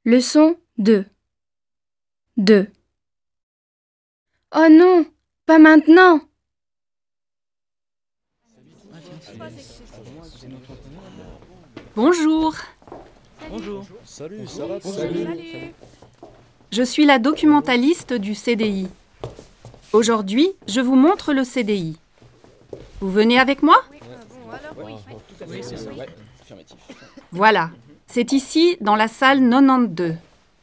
Leçon 2. 2. Oh non, pas maintenant! Bonjour. Bonjour. Salut, ça va? Salut. Je suis la documentaliste du CDI. Aujourd'hui, je vous montre le CDI. Vous venez avec moi? Oui, c'est ça. Ouais, affirmatif. Voilà, c'est ici, dans la salle 92.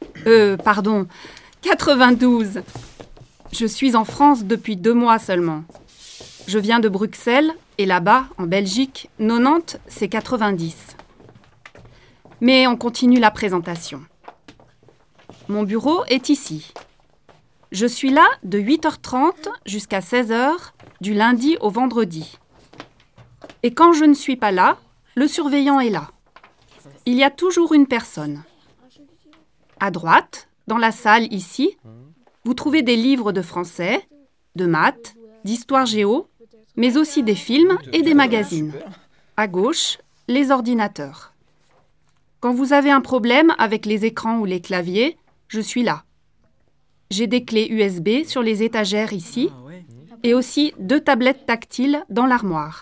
92. Je suis en France depuis 2 mois seulement. Je viens de Bruxelles et là-bas, en Belgique, 90, c'est 90. Mais on continue la présentation. Mon bureau est ici. Je suis là de 8h30 jusqu'à 16h, du lundi au vendredi. Et quand je ne suis pas là, le surveillant est là. Il y a toujours une personne. À droite, dans la salle ici, vous trouvez des livres de français, de maths, d'histoire géo, mais aussi des films et des magazines. À gauche, les ordinateurs. Quand vous avez un problème avec les écrans ou les claviers, je suis là. J'ai des clés USB sur les étagères ici et aussi 2 tablettes tactiles dans l'armoire.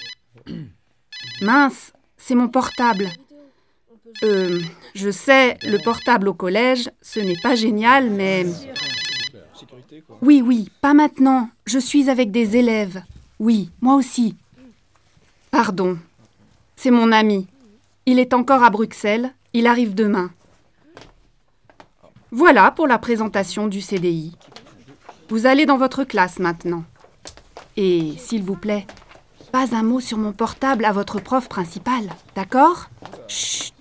Mince, c'est mon portable. Je sais, le portable au collège, ce n'est pas génial, mais... Oui, pas maintenant. Je suis avec des élèves. Oui, moi aussi. Pardon. C'est mon ami. Il est encore à Bruxelles. Il arrive demain. Voilà pour la présentation du CDI. Vous allez dans votre classe maintenant. Et, s'il vous plaît, pas un mot sur mon portable à votre prof principal, d'accord? Chut.